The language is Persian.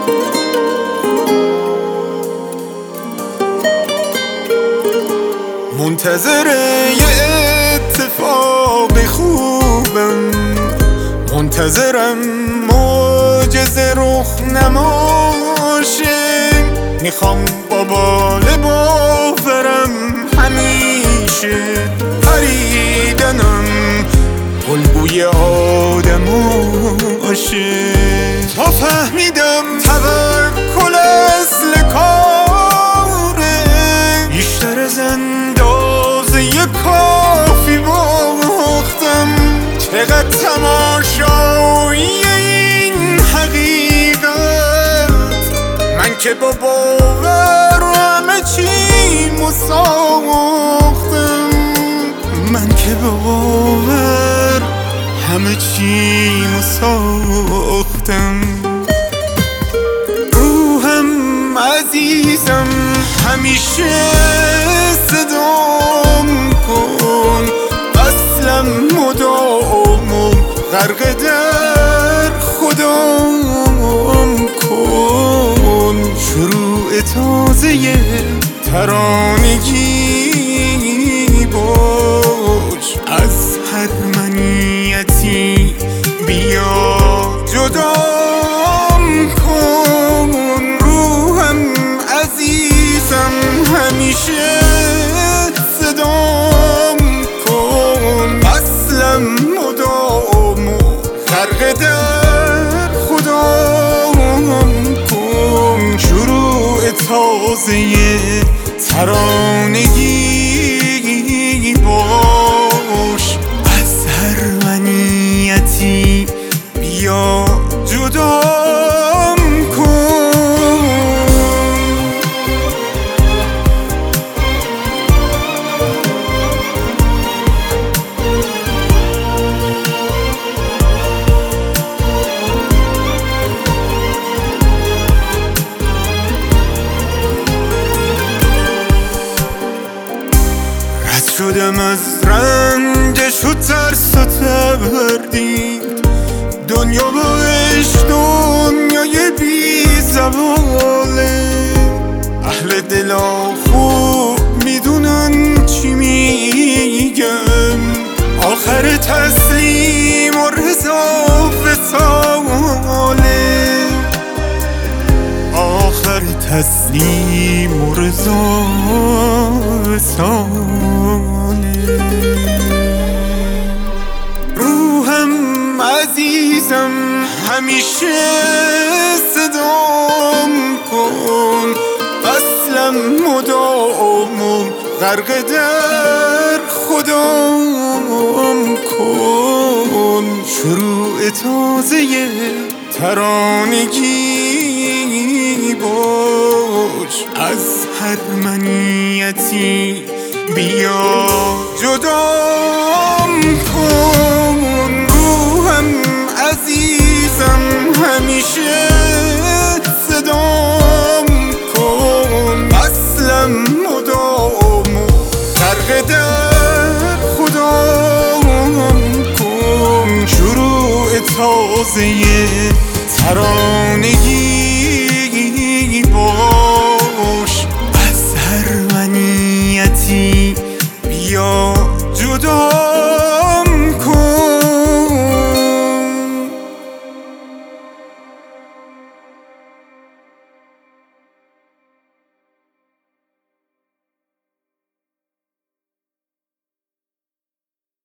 منتظر یه اتفاق خوبم، منتظرم معجزه رخ نماشه. میخوام با بال باورم همیشه پریدنم الگوی آدماشه. تا فهمیدم توکل اصل کاره، بیشتر از اندازه کافی باختم. چقدر تماشایی این حقیقت، من که با باور همه چیمو ساختم. من که با باور همه چیمو ساختم. روحم عزیزم همیشه صدام کن، اصلم مدام غرق در خودم کن. شروع تازه ترانگی باش، از هر منیتی بیا جدام کن. روحم عزیزم همیشه صدام کن، اصلم مدام غرق در خودم کن. شروع تازه ترانگی باش، از هر منیتی بیا جدام کن. شدم از رنجش و ترس و تردید، دنیا باش دنیای بی زواله. اهل دلا خوب میدونن چی میگم، آخر تسلیم و رضا وصاله. آخر تسلیم و رضا وصاله. روحم عزیزم همیشه صدام کن، اصلم مدام غرق در خودم کن. شروع تازه ترانگی باش، از هر منیتی بیا جدام کن. روحم عزیزم همیشه صدام کن، اصلم مدام غرق در خودم کن. شروع تازه ترانگی